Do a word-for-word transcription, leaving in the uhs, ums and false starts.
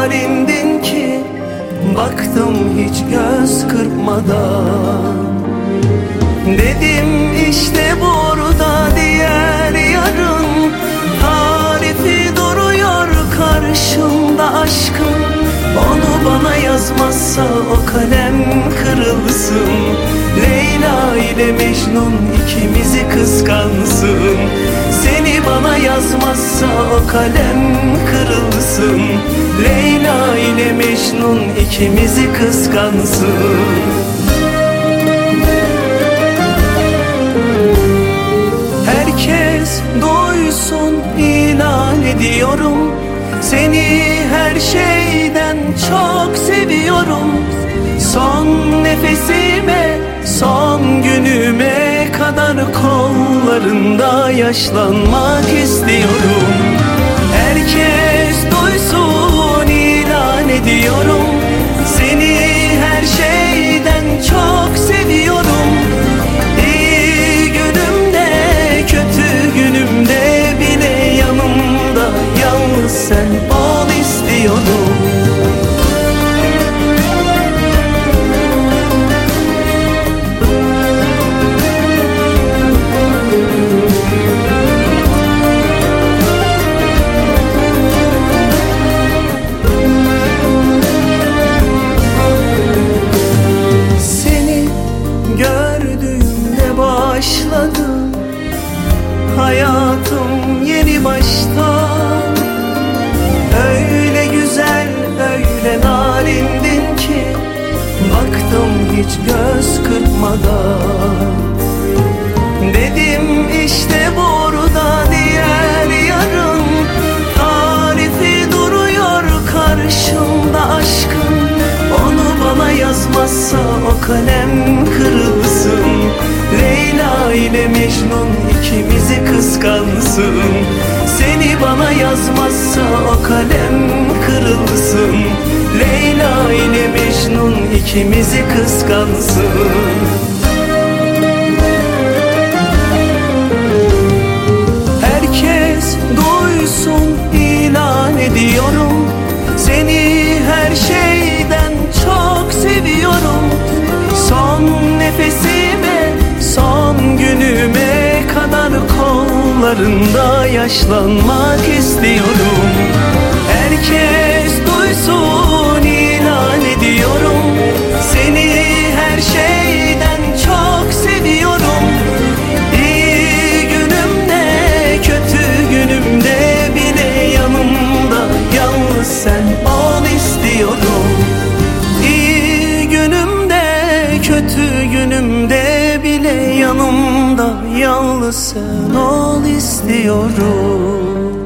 narindin ki baktım hiç göz kırpmadan. Dedim işte burada diğer yarın, tarifi duruyor karşımda aşkın. Onu bana yazmazsa o kalem kırılsın. Leyla ile Mecnun ikimizi kıskansın. Seni bana yazmazsa o kalem kırılsın. Leyla ile Mecnun ikimizi kıskansın. Herkes duysun ilan ediyorum, seni her şeyden çok seviyorum. Son nefesime, son günüme kadar kollarında yaşlanmak istiyorum. Herkes duysun ilan ediyorum, seni her şeyden çok seviyorum. İyi günümde, kötü günümde bile yanımda yalnız sen ol istiyorum. Başladım hayatım yeni baştan. Öyle güzel, öyle narindin ki baktım hiç göz kırpmadan. Dedim işte burada diğer yarın, tarifi duruyor karşımda aşkın. Onu bana yazmazsa o kalem kırılsın. Leyla ile Mecnun ikimizi kıskansın. Seni bana yazmazsa o kalem kırılsın. Leyla ile Mecnun ikimizi kıskansın. Herkes duysun ilan ediyorum, seni her şeyden çok seviyorum. Son nefesime, son günüme kadar kollarında yaşlanmak istiyorum. Herkes duysun ilan ediyorum, seni her şeyden çok seviyorum. İyi günümde, kötü günümde bile yanımda yalnız sen ol istiyorum. İyi günümde, kötü günümde bile yanımda yalnız sen ol istiyorum.